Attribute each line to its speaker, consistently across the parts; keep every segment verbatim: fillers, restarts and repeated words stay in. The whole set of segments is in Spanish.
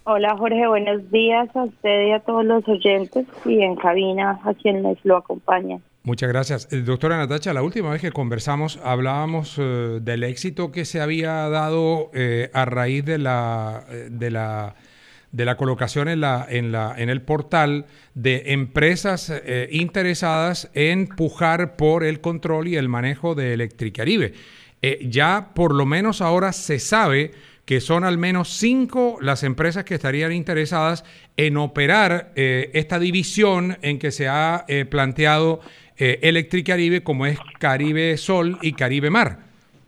Speaker 1: Hola Jorge, buenos días a usted y a todos los oyentes y en cabina a quienes lo acompañan.
Speaker 2: Muchas gracias. Eh, doctora Natacha, la última vez que conversamos hablábamos eh, del éxito que se había dado eh, a raíz de la, eh, de la, de la colocación en, la, en, la, en el portal de empresas eh, interesadas en pujar por el control y el manejo de Electricaribe. Eh, ya por lo menos ahora se sabe que son al menos cinco las empresas que estarían interesadas en operar eh, esta división en que se ha eh, planteado eh, Electricaribe, como es Caribe Sol y Caribe Mar.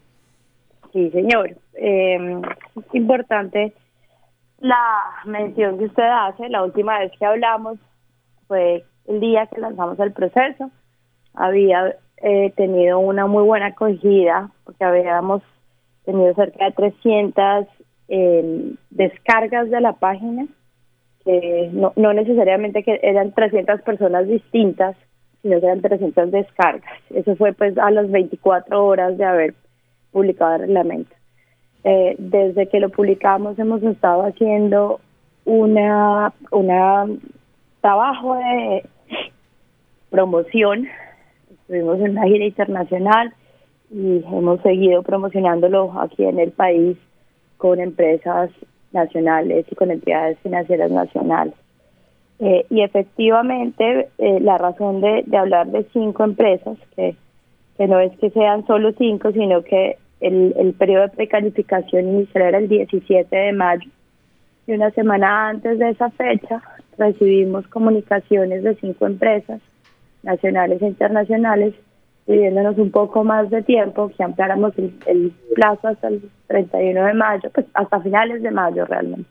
Speaker 1: Sí, señor. Eh, es importante la mención que usted hace. La última vez que hablamos fue el día que lanzamos el proceso. Había eh, tenido una muy buena acogida porque habíamos tenido cerca de trescientas eh, descargas de la página, que no, no necesariamente que eran trescientas personas distintas, sino que eran trescientas descargas. Eso fue pues a las veinticuatro horas de haber publicado el reglamento. Eh, desde que lo publicamos hemos estado haciendo una, una trabajo de promoción. Estuvimos en una gira internacional y hemos seguido promocionándolo aquí en el país con empresas nacionales y con entidades financieras nacionales. Eh, y efectivamente, eh, la razón de, de hablar de cinco empresas, que, que no es que sean solo cinco, sino que el, el periodo de precalificación inicial era el diecisiete de mayo, y una semana antes de esa fecha recibimos comunicaciones de cinco empresas nacionales e internacionales pidiéndonos un poco más de tiempo, que ampliáramos el, el plazo hasta el treinta y uno de mayo, pues hasta finales de mayo realmente,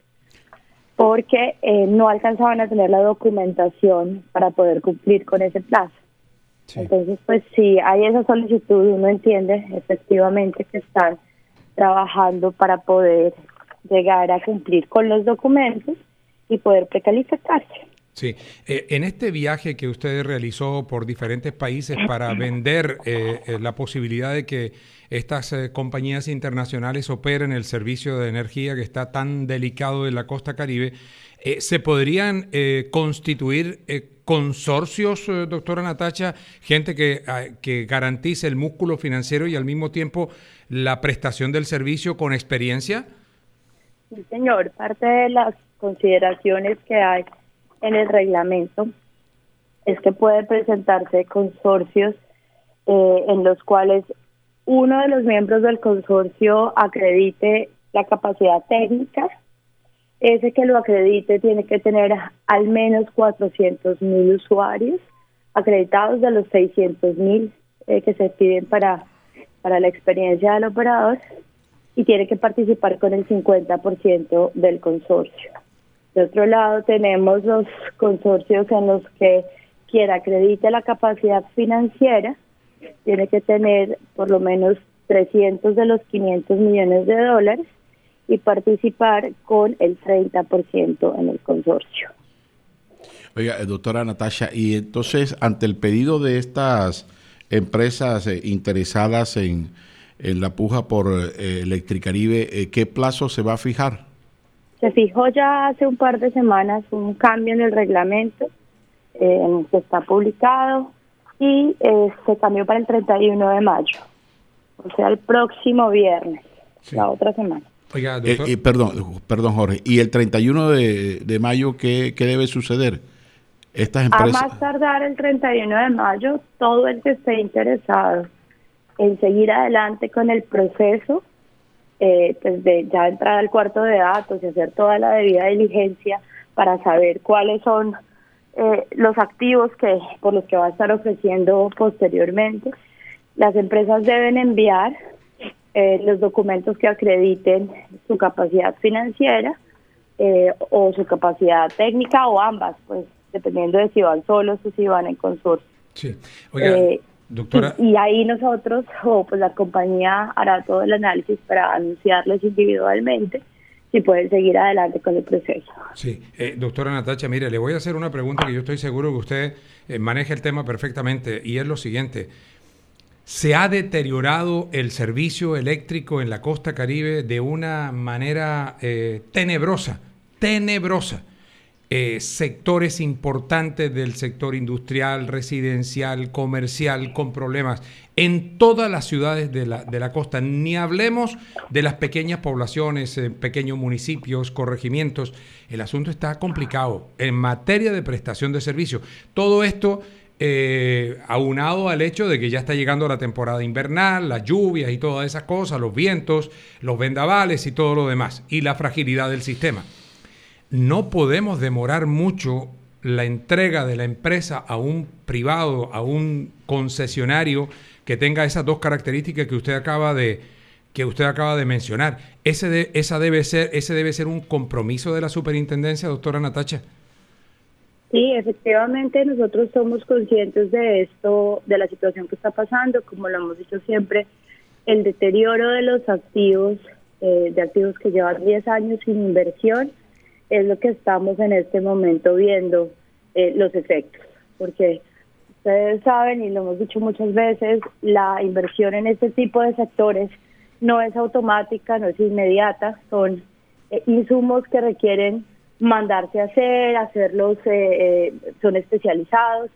Speaker 1: porque eh, no alcanzaban a tener la documentación para poder cumplir con ese plazo. Sí. Entonces, pues si hay esa solicitud, uno entiende efectivamente que están trabajando para poder llegar a cumplir con los documentos y poder precalificarse.
Speaker 2: Sí, eh, en este viaje que usted realizó por diferentes países para vender eh, eh, la posibilidad de que estas eh, compañías internacionales operen el servicio de energía que está tan delicado en la costa Caribe, eh, ¿se podrían eh, constituir eh, consorcios, eh, doctora Natacha, gente que, eh, que garantice el músculo financiero y al mismo tiempo la prestación del servicio con experiencia?
Speaker 1: Sí, señor. Parte de las consideraciones que hay en el reglamento es que puede presentarse consorcios eh, en los cuales uno de los miembros del consorcio acredite la capacidad técnica. Ese que lo acredite tiene que tener al menos cuatrocientos mil usuarios acreditados de los seiscientos mil eh, que se piden para, para la experiencia del operador, y tiene que participar con el cincuenta por ciento del consorcio. De otro lado, tenemos los consorcios en los que quien acredite la capacidad financiera tiene que tener por lo menos trescientos de los quinientos millones de dólares y participar con el treinta por ciento en el consorcio.
Speaker 3: Oiga, doctora Natacha, y entonces, ante el pedido de estas empresas eh, interesadas en, en la puja por eh, Electricaribe, eh, ¿qué plazo se va a fijar?
Speaker 1: Se fijó ya hace un par de semanas un cambio en el reglamento eh, que está publicado y eh, se cambió para el treinta y uno de mayo, o sea, el próximo viernes, sí. La otra semana.
Speaker 2: Oiga, doctor.
Speaker 3: Eh, eh, perdón, perdón, Jorge. ¿Y el treinta y uno de, de mayo qué, qué debe suceder? Estas empresas...
Speaker 1: A más tardar el treinta y uno de mayo, todo el que esté interesado en seguir adelante con el proceso, eh, pues de ya entrar al cuarto de datos y hacer toda la debida diligencia para saber cuáles son eh, los activos que por los que va a estar ofreciendo posteriormente. Las empresas deben enviar eh, los documentos que acrediten su capacidad financiera eh, o su capacidad técnica, o ambas, pues dependiendo de si van solos o si van en consorcio.
Speaker 2: Sí. Oiga, eh, doctora.
Speaker 1: Y, y ahí nosotros, o pues la compañía hará todo el análisis para anunciarles individualmente si pueden seguir adelante con el proceso.
Speaker 2: Sí, eh, doctora Natacha, mire, le voy a hacer una pregunta que yo estoy seguro que usted eh, maneja el tema perfectamente, y es lo siguiente. ¿Se ha deteriorado el servicio eléctrico en la costa Caribe de una manera eh, tenebrosa? tenebrosa. Eh, sectores importantes del sector industrial, residencial, comercial, con problemas en todas las ciudades de la, de la costa. Ni hablemos de las pequeñas poblaciones, eh, pequeños municipios, corregimientos. El asunto está complicado en materia de prestación de servicios. Todo esto eh, aunado al hecho de que ya está llegando la temporada invernal, las lluvias y todas esas cosas, los vientos, los vendavales y todo lo demás, y la fragilidad del sistema. No podemos demorar mucho la entrega de la empresa a un privado, a un concesionario que tenga esas dos características que usted acaba de, que usted acaba de mencionar. Ese, de, esa debe ser, ese debe ser un compromiso de la superintendencia, doctora Natacha.
Speaker 1: Sí, efectivamente nosotros somos conscientes de esto, de la situación que está pasando, como lo hemos dicho siempre, el deterioro de los activos, eh, de activos que llevan diez años sin inversión, es lo que estamos en este momento viendo, eh, los efectos, porque ustedes saben, y lo hemos dicho muchas veces, la inversión en este tipo de sectores no es automática, no es inmediata, son eh, insumos que requieren mandarse a hacer, hacerlos, eh, eh, son especializados.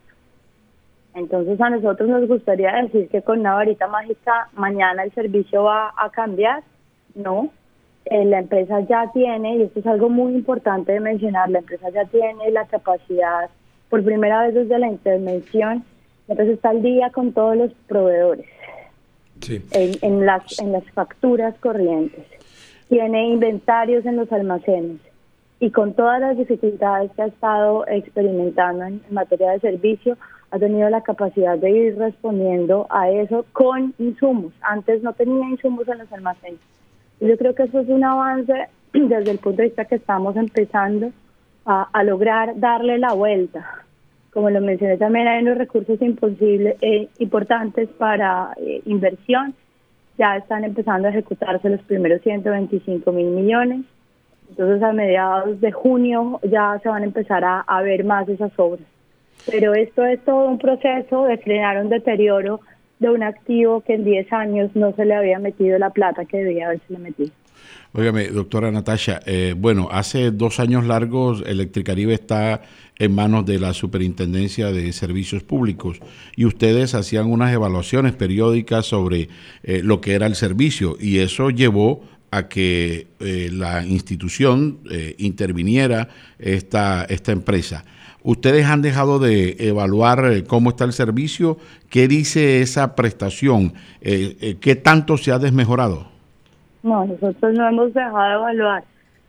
Speaker 1: Entonces a nosotros nos gustaría decir que con una varita mágica mañana el servicio va a cambiar, no. Eh, la empresa ya tiene, y esto es algo muy importante de mencionar, la empresa ya tiene la capacidad, por primera vez desde la intervención, entonces está al día con todos los proveedores, sí. en, en, las, en las facturas corrientes, tiene inventarios en los almacenes, y con todas las dificultades que ha estado experimentando en, en materia de servicio, ha tenido la capacidad de ir respondiendo a eso con insumos. Antes no tenía insumos en los almacenes. Yo creo que eso es un avance desde el punto de vista que estamos empezando a, a lograr darle la vuelta. Como lo mencioné también, hay unos recursos imposibles, eh, importantes para eh, inversión. Ya están empezando a ejecutarse los primeros ciento veinticinco mil millones. Entonces a mediados de junio ya se van a empezar a, a ver más esas obras. Pero esto es todo un proceso de frenar un deterioro de un activo que en diez años no se le había metido la plata que debía haberse metido.
Speaker 3: Óigame, doctora Natacha, eh, bueno, hace dos años largos Electricaribe está en manos de la Superintendencia de Servicios Públicos y ustedes hacían unas evaluaciones periódicas sobre eh, lo que era el servicio y eso llevó a que eh, la institución eh, interviniera esta, esta empresa. ¿Ustedes han dejado de evaluar eh, cómo está el servicio? ¿Qué dice esa prestación? Eh, eh, ¿Qué tanto se ha desmejorado?
Speaker 1: No, nosotros no hemos dejado de evaluar.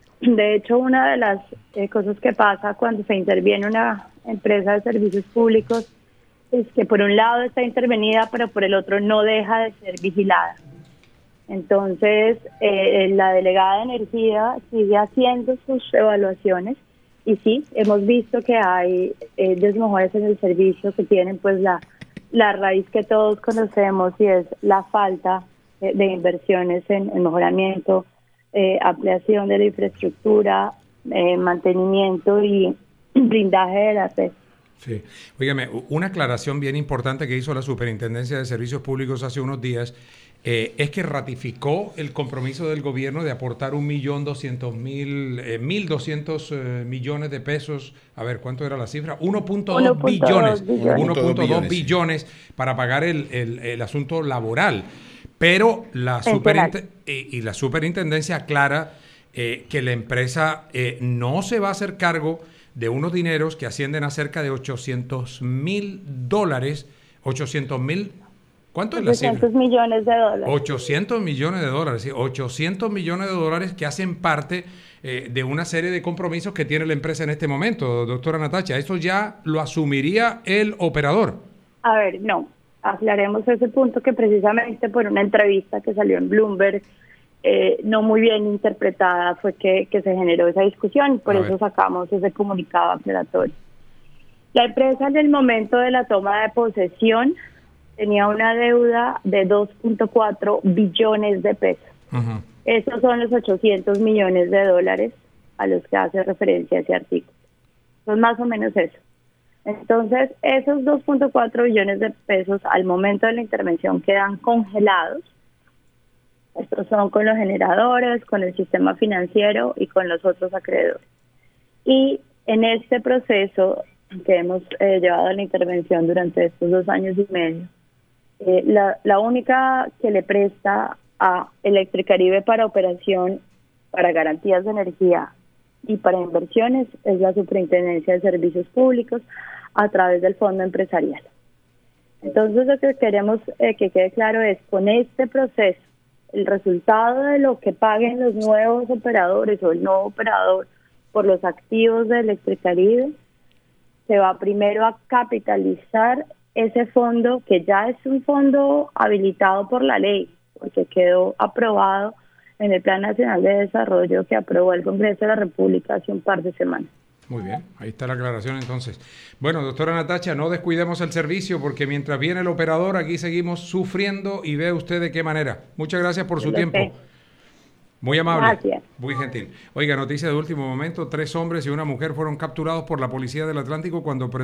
Speaker 1: De hecho, una de las eh, cosas que pasa cuando se interviene una empresa de servicios públicos es que por un lado está intervenida, pero por el otro no deja de ser vigilada. Entonces, eh, la delegada de energía sigue haciendo sus evaluaciones y sí, hemos visto que hay eh, desmejores en el servicio que tienen pues la, la raíz que todos conocemos y es la falta de, de inversiones en, en mejoramiento, eh, ampliación de la infraestructura, eh, mantenimiento y blindaje de la red.
Speaker 2: Sí. Óigame, una aclaración bien importante que hizo la Superintendencia de Servicios Públicos hace unos días eh, es que ratificó el compromiso del gobierno de aportar un millón doscientos mil, eh, mil doscientos eh, millones de pesos. A ver, ¿cuánto era la cifra? uno punto dos billones. uno punto dos billones para pagar el, el, el asunto laboral. Pero la, superint- y, y la superintendencia aclara eh, que la empresa eh, no se va a hacer cargo de unos dineros que ascienden a cerca de ochocientos mil dólares, ochocientos mil, ¿cuánto es la cifra?
Speaker 1: ochocientos millones de dólares.
Speaker 2: ochocientos millones de dólares, sí, ochocientos millones de dólares que hacen parte eh, de una serie de compromisos que tiene la empresa en este momento, doctora Natacha. ¿Eso ya lo asumiría el operador?
Speaker 1: A ver, no, aclaremos ese punto que precisamente por una entrevista que salió en Bloomberg, Eh, no muy bien interpretada fue que, que se generó esa discusión, por eso sacamos ese comunicado aclaratorio. La empresa en el momento de la toma de posesión tenía una deuda de dos punto cuatro billones de pesos. Uh-huh. Esos son los ochocientos millones de dólares a los que hace referencia ese artículo. Son más o menos eso. Entonces, esos dos punto cuatro billones de pesos al momento de la intervención quedan congelados. Estos son con los generadores, con el sistema financiero y con los otros acreedores. Y en este proceso que hemos eh, llevado a la intervención durante estos dos años y medio, eh, la, la única que le presta a Electricaribe para operación, para garantías de energía y para inversiones es la Superintendencia de Servicios Públicos a través del Fondo Empresarial. Entonces lo que queremos eh, que quede claro es, con este proceso, el resultado de lo que paguen los nuevos operadores o el nuevo operador por los activos de Electricaribe, se va primero a capitalizar ese fondo, que ya es un fondo habilitado por la ley, porque quedó aprobado en el Plan Nacional de Desarrollo que aprobó el Congreso de la República hace un par de semanas.
Speaker 2: Muy bien, ahí está la aclaración entonces. Bueno, doctora Natacha, no descuidemos el servicio porque mientras viene el operador aquí seguimos sufriendo y ve usted de qué manera. Muchas gracias por su tiempo. Sé. Muy amable, gracias. Muy gentil. Oiga, noticia de último momento, tres hombres y una mujer fueron capturados por la Policía del Atlántico cuando